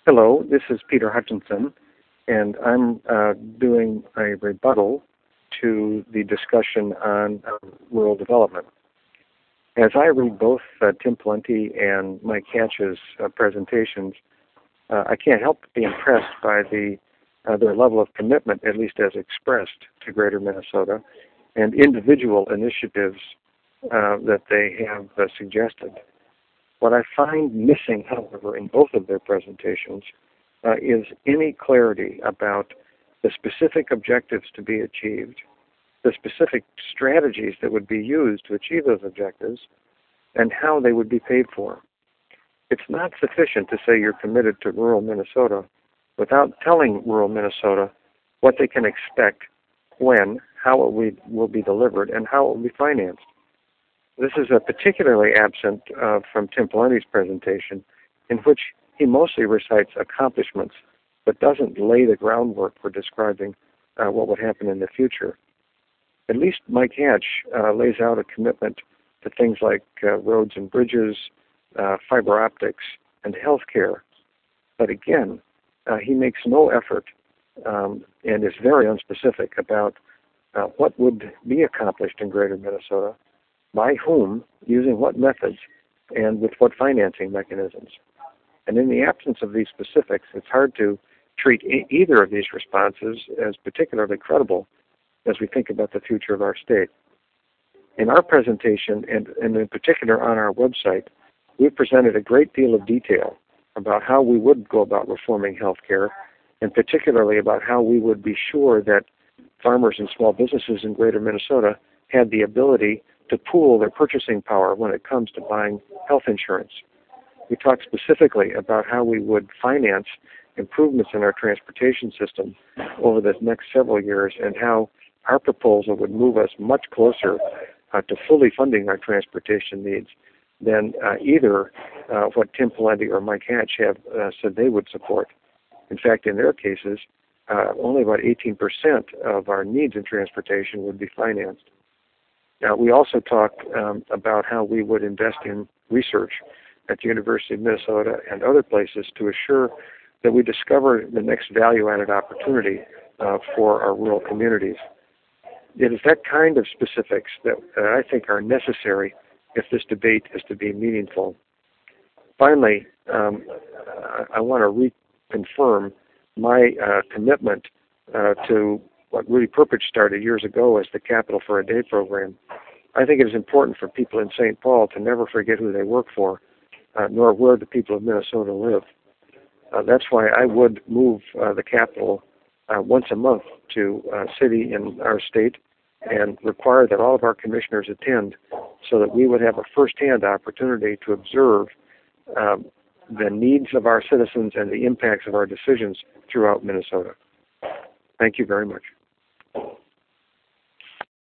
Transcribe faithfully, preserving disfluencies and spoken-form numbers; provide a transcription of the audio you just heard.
Hello, this is Peter Hutchinson, and I'm uh, doing a rebuttal to the discussion on uh, rural development. As I read both uh, Tim Pawlenty and Mike Hatch's uh, presentations, uh, I can't help but be impressed by the uh, their level of commitment, at least as expressed, to Greater Minnesota, and individual initiatives uh, that they have uh, suggested. What I find missing, however, in both of their presentations uh, is any clarity about the specific objectives to be achieved, the specific strategies that would be used to achieve those objectives, and how they would be paid for. It's not sufficient to say you're committed to rural Minnesota without telling rural Minnesota what they can expect, when, how it will be delivered, and how it will be financed. This is uh, particularly absent uh, from Tim Pawlenty's presentation, in which he mostly recites accomplishments, but doesn't lay the groundwork for describing uh, what would happen in the future. At least Mike Hatch uh, lays out a commitment to things like uh, roads and bridges, uh, fiber optics, and health care. But again, uh, he makes no effort um, and is very unspecific about uh, what would be accomplished in Greater Minnesota, by whom, using what methods, and with what financing mechanisms. And in the absence of these specifics, it's hard to treat e- either of these responses as particularly credible as we think about the future of our state. In our presentation, and, and in particular on our website, we've presented a great deal of detail about how we would go about reforming healthcare, and particularly about how we would be sure that farmers and small businesses in Greater Minnesota had the ability to pool their purchasing power when it comes to buying health insurance. We talked specifically about how we would finance improvements in our transportation system over the next several years, and how our proposal would move us much closer uh, to fully funding our transportation needs than uh, either uh, what Tim Pawlenty or Mike Hatch have uh, said they would support. In fact, in their cases, uh, only about eighteen percent of our needs in transportation would be financed. Now, we also talked um, about how we would invest in research at the University of Minnesota and other places to assure that we discover the next value-added opportunity uh, for our rural communities. It is that kind of specifics that uh, I think are necessary if this debate is to be meaningful. Finally, um, I, I want to reconfirm my uh, commitment uh, to what Rudy Perpich started years ago as the Capital for a Day program. I think it is important for people in Saint Paul to never forget who they work for, uh, nor where the people of Minnesota live. Uh, that's why I would move uh, the Capital uh, once a month to a city in our state and require that all of our commissioners attend, so that we would have a first-hand opportunity to observe um, the needs of our citizens and the impacts of our decisions throughout Minnesota. Thank you very much.